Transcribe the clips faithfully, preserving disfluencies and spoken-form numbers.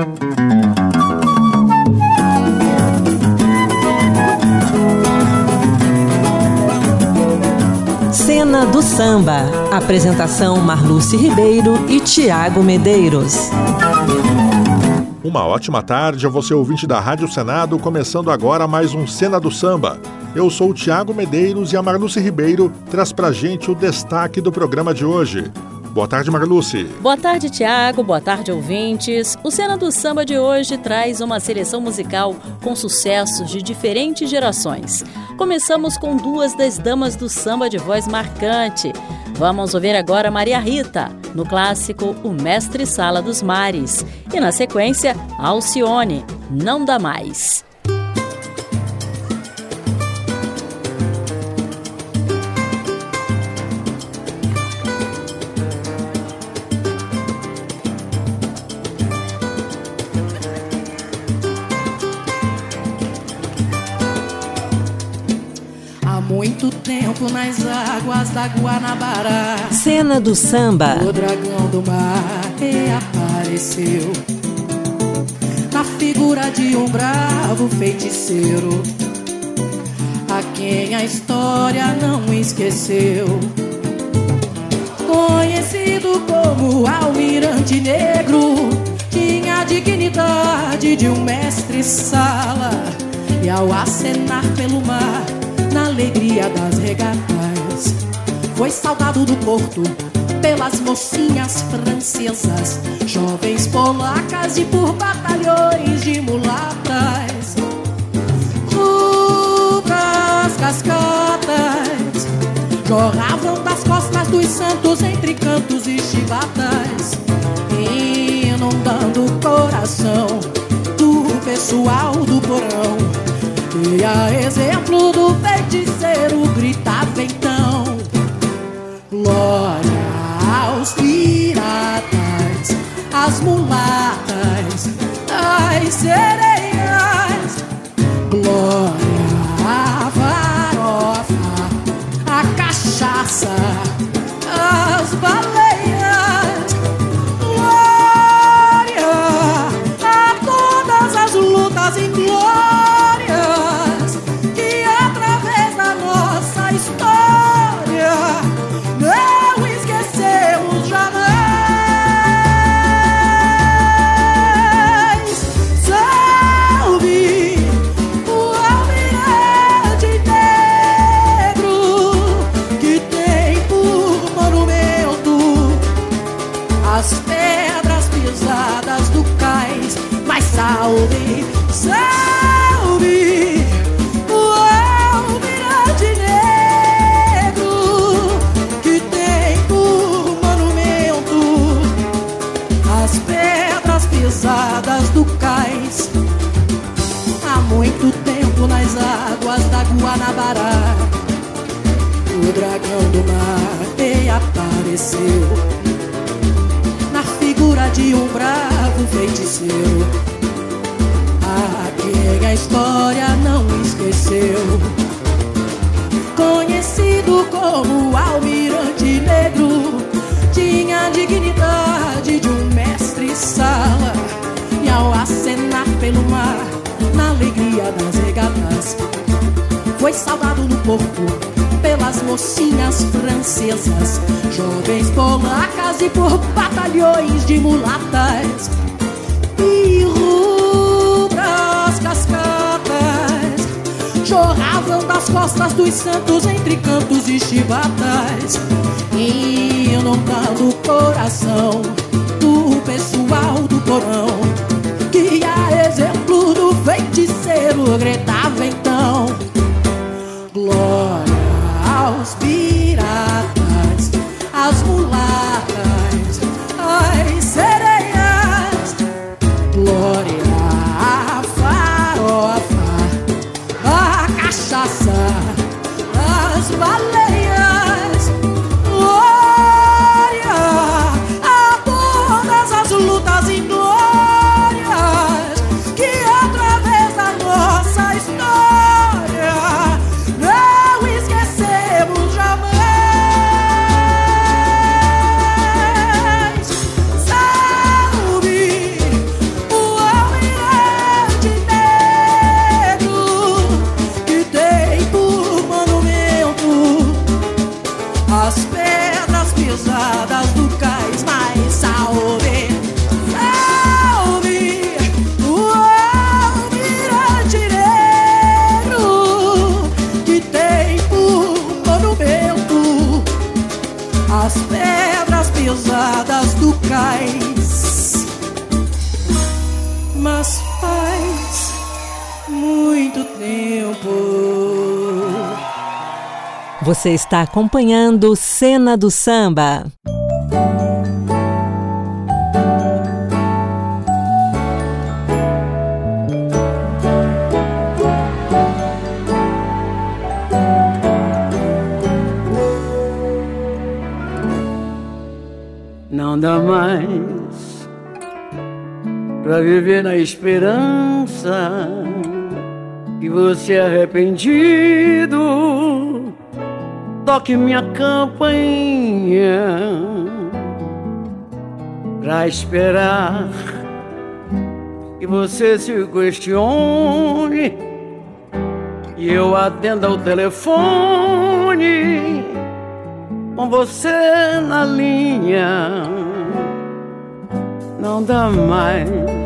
Cena do Samba. Apresentação Marluce Ribeiro e Tiago Medeiros. Uma ótima tarde a você, ouvinte da Rádio Senado, começando agora mais um Cena do Samba. Eu sou o Tiago Medeiros e a Marluce Ribeiro traz pra gente o destaque do programa de hoje. Boa tarde, Marluce. Boa tarde, Tiago. Boa tarde, ouvintes. O Cena do Samba de hoje traz uma seleção musical com sucessos de diferentes gerações. Começamos com duas das damas do samba de voz marcante. Vamos ouvir agora Maria Rita, no clássico O Mestre Sala dos Mares. E na sequência, Alcione, Não Dá Mais. Muito tempo nas águas da Guanabara, Cena do Samba. O dragão do mar reapareceu na figura de um bravo feiticeiro, a quem a história não esqueceu. Conhecido como Almirante Negro, tinha a dignidade de um mestre-sala, e ao acenar pelo mar, na alegria das regatas, foi saudado do porto pelas mocinhas francesas, jovens polacas e por batalhões de mulatas. Rubras cascatas jorravam das costas dos santos entre cantos e chibatas, inundando o coração do pessoal do porão. E a exemplo do feiticeiro gritava então: glória aos piratas, às mulatas, às sereias, glória à farofa, à cachaça, às baleias, glória a todas as lutas em glória história não esquecemos jamais. Salve o Almirante Negro, que tem por monumento as pedras pisadas do cais. Mas salve, salve do cais. Há muito tempo nas águas da Guanabara, o dragão do mar reapareceu na figura de um bravo feiticeiro, a quem a história não esqueceu. Conhecido como Almirante Negro, tinha a dignidade de um mestre-sala, e ao acenar pelo mar, na alegria das regatas, foi saudado no porto pelas mocinhas francesas, jovens polacas e por batalhões de mulatas. E rubras cascatas jorravam das costas dos santos entre cantos e chibatas, inundando o coração do pessoal do porão, que a exemplo do feiticeiro gritava então: glória aos piratas, às mulatas, às sereias, glória à farofa, à cachaça, às baleias, glória a todas as lutas em glória. mas faz muito tempo. Você está acompanhando Cena do Samba. Não dá mais pra viver na esperança que você é arrependido. Toque minha campainha pra esperar que você se questione e eu atenda o telefone com você na linha. Não dá mais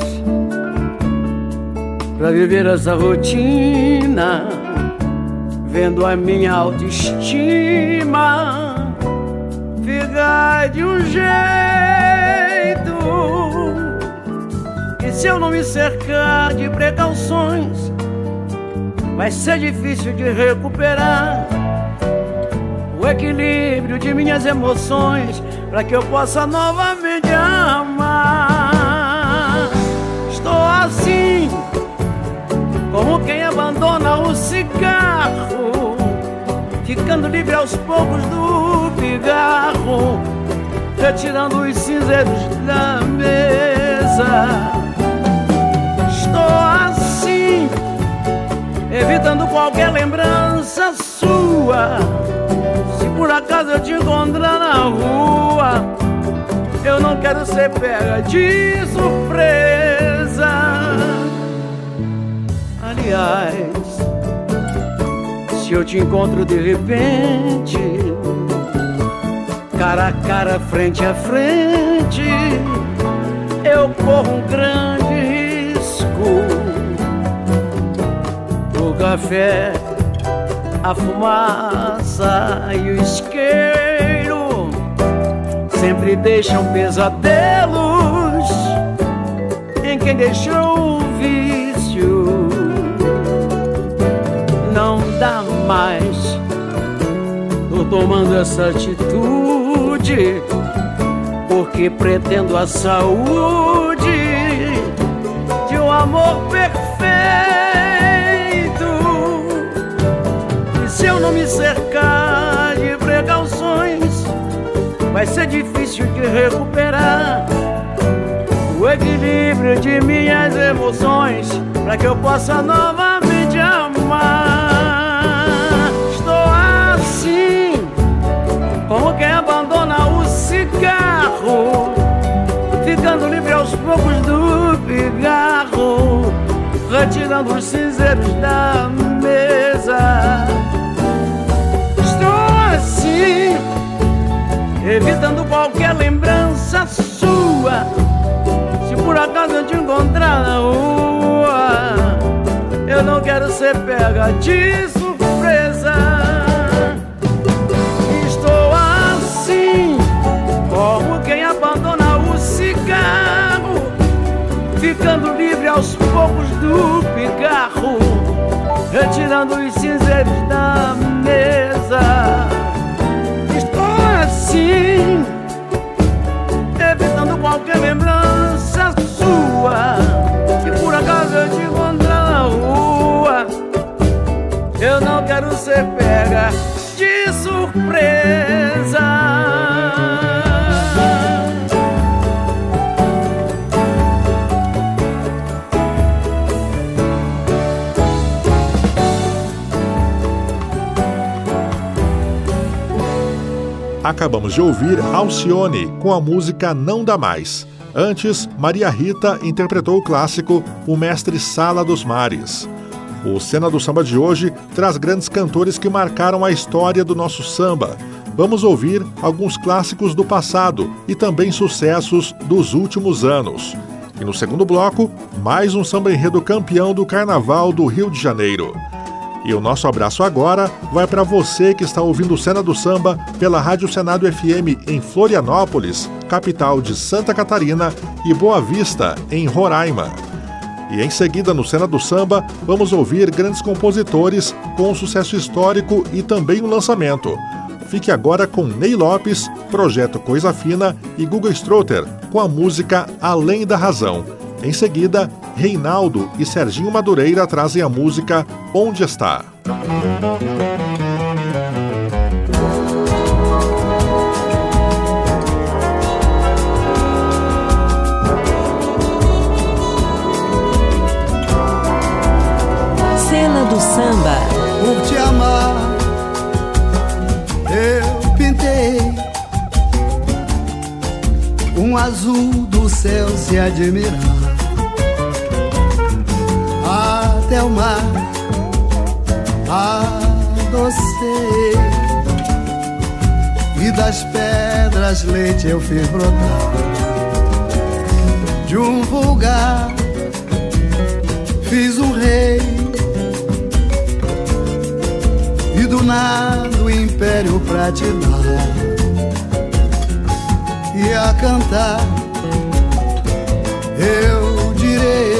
pra viver essa rotina, vendo a minha autoestima ficar de um jeito que, se eu não me cercar de precauções, vai ser difícil de recuperar o equilíbrio de minhas emoções, para que eu possa novamente amar. Estou assim, como quem abandona o cigarro, ficando livre aos poucos do pigarro, retirando os cinzeiros da mesa. Estou assim, evitando qualquer lembrança sua. Se por acaso eu te encontrar na rua, eu não quero ser pega de surpresa. Aliás, se eu te encontro de repente, cara a cara, frente a frente, eu corro um grande risco. O café, a fumaça e o isqueiro sempre deixam pesadelos em quem deixou o vício. Não dá mais, tô tomando essa atitude porque pretendo a saúde de um amor perfeito. E se eu não me cercar de precauções, vai ser difícil de recuperar o equilíbrio de minhas emoções, para que eu possa novamente amar. Estou assim, como quem abandona o cigarro, ficando livre aos poucos do pigarro, retirando os cinzeiros da mesa. Estou assim, evitando qualquer lembrança sua. Se por acaso eu te encontrar na rua, eu não quero ser pega de surpresa. Estou assim, como quem abandona o cigarro, ficando livre aos poucos do pigarro, retirando os cinzeiros da mesa. Estou assim, evitando qualquer lembrança sua. Se por acaso eu te encontrar na rua, eu não quero ser pega de surpresa. Acabamos de ouvir Alcione com a música Não Dá Mais. Antes, Maria Rita interpretou o clássico O Mestre Sala dos Mares. O Cena do Samba de hoje traz grandes cantores que marcaram a história do nosso samba. Vamos ouvir alguns clássicos do passado e também sucessos dos últimos anos. E no segundo bloco, mais um samba enredo campeão do Carnaval do Rio de Janeiro. E o nosso abraço agora vai para você que está ouvindo o Cena do Samba pela Rádio Senado F M em Florianópolis, capital de Santa Catarina, e Boa Vista, em Roraima. E em seguida, no Cena do Samba, vamos ouvir grandes compositores com um sucesso histórico e também um lançamento. Fique agora com Ney Lopes, Projeto Coisa Fina e Guga Strotter, com a música Além da Razão. Em seguida, Reinaldo e Serginho Madureira trazem a música Onde Está? Cena do Samba. Por te amar, eu pintei um azul do céu se admirar, até o mar adocei, e das pedras leite eu fiz brotar, de um vulgar fiz um rei, e do nada o império pra te dar, e a cantar eu direi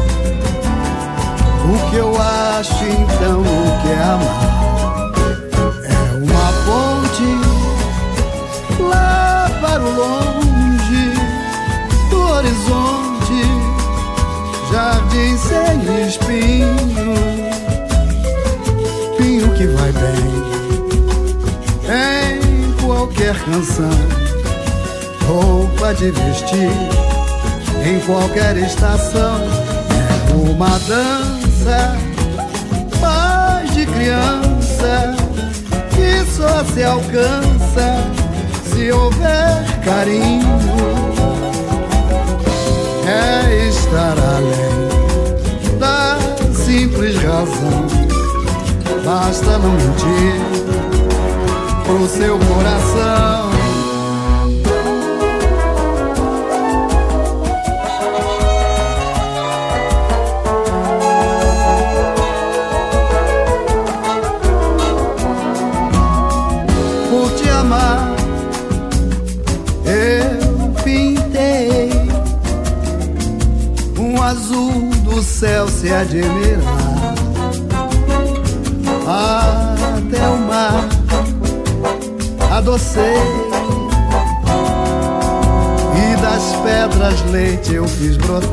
o que eu acho então o que é amar. É uma ponte lá para o longe do horizonte, jardim sem espinho, pinho que vai bem em qualquer canção, roupa de vestir em qualquer estação. É uma dança, paz de criança, que só se alcança se houver carinho. É estar além da simples razão, basta não mentir pro seu coração. Por te amar, eu pintei um azul do céu se admirar, até o mar adocei, e das pedras leite eu fiz brotar,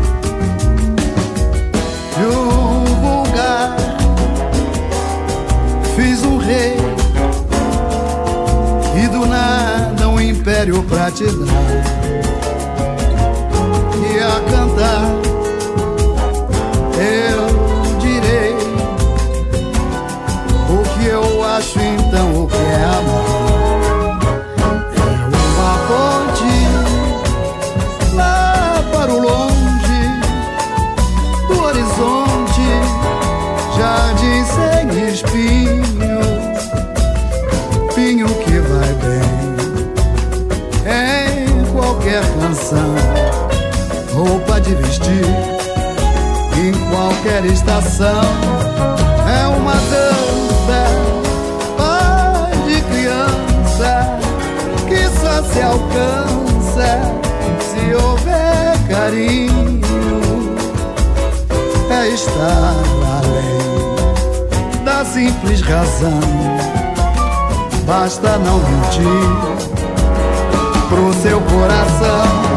de um vulgar fiz um rei, e do nada um império pra te dar, e a cantar eu direi o que eu acho então o que é amar. É uma ponte lá para o longe do horizonte, jardim sem espinho, pinho que vai bem em qualquer canção, roupa de vestir em qualquer estação. É uma dança, paz de criança, que só se alcança se houver carinho. É estar além da simples razão, basta não mentir pro seu coração.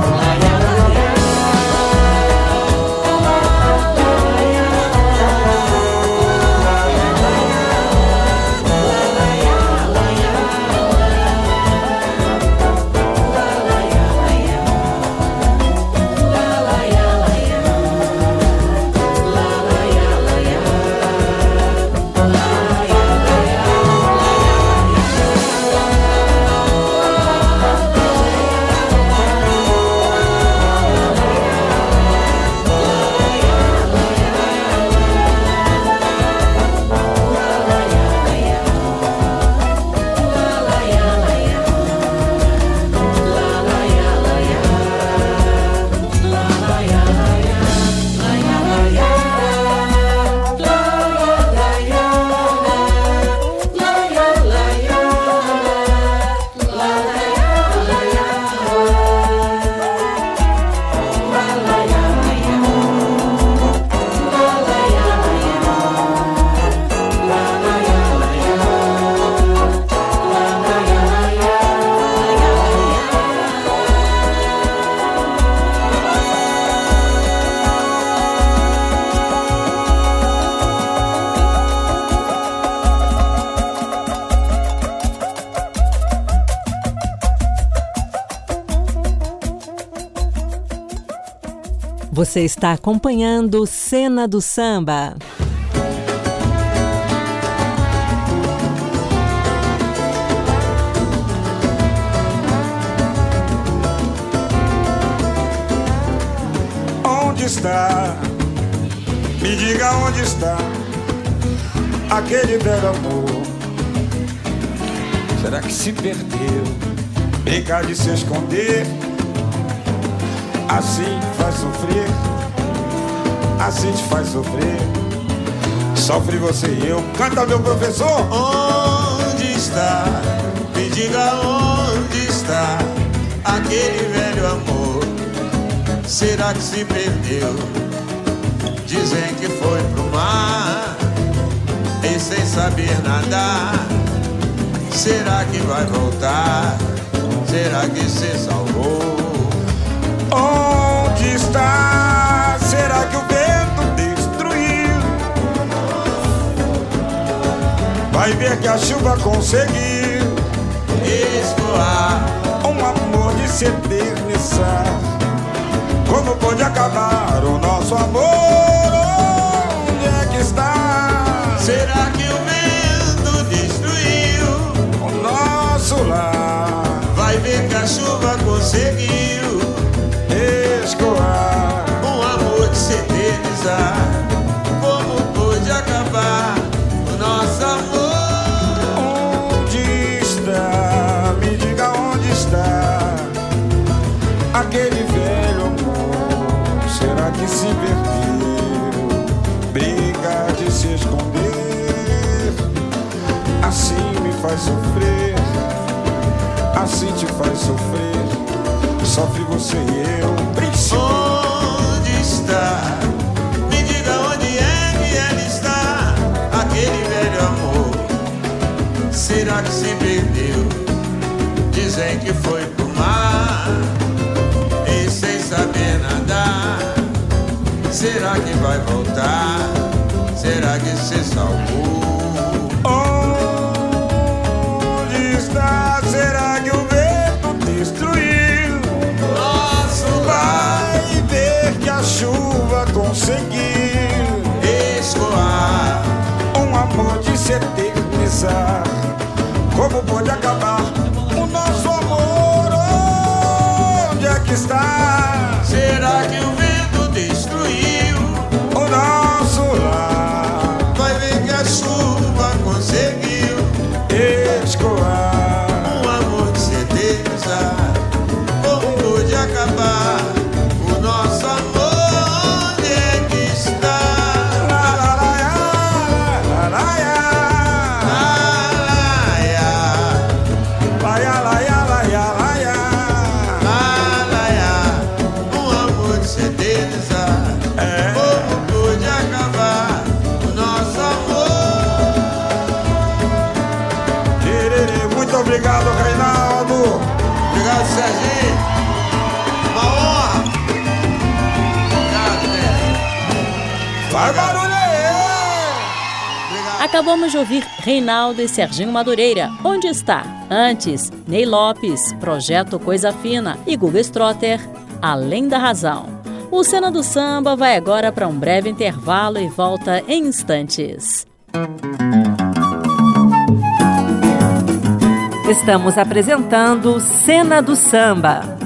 Você está acompanhando Cena do Samba. Onde está? Me diga onde está aquele velho amor. Será que se perdeu? Brincar de se esconder, assim faz sofrer, assim te faz sofrer. Sofre você e eu. Canta, meu professor. Onde está? Me diga onde está aquele velho amor. Será que se perdeu? Dizem que foi pro mar e sem saber nadar. Será que vai voltar? Será que se salvou? Onde está? Será que o vento destruiu? Vai ver que a chuva conseguiu escoar um amor de se eternizar. Como pode acabar o nosso amor? Onde é que está? Será que o vento destruiu o nosso lar? Vai ver que a chuva conseguiu escoar um amor de se eternizar. Como pode acabar o nosso amor? Onde está? Me diga onde está aquele velho amor. Será que se perdeu? Briga de se esconder, assim me faz sofrer, assim te faz sofrer. Sofre você e eu, príncipe. Onde está? Me diga onde é que ela está, aquele velho amor. Será que se perdeu? Dizem que foi pro mar e sem saber nadar. Será que vai voltar? Será que se salvou? Onde está? Será que o vento destruiu nosso lar? Vai ver que a chuva conseguiu escoar um amor de se eternizar. Como pode acabar o nosso amor? Onde é que está? Será que o vento destruiu o nosso lar? Vai ver que a chuva conseguiu escoar um amor de se eternizar. Como pode acabar o nosso amor? Onde é que está? La la la la la la. Obrigado, Reinaldo. Obrigado, Serginho. Uma honra. Obrigado, velho. Faz barulho aí. Obrigado. Acabamos de ouvir Reinaldo e Serginho Madureira. Onde está? Antes, Ney Lopes, Projeto Coisa Fina e Guga Strotter, Além da Razão. O Cena do Samba vai agora para um breve intervalo e volta em instantes. Estamos apresentando Cena do Samba.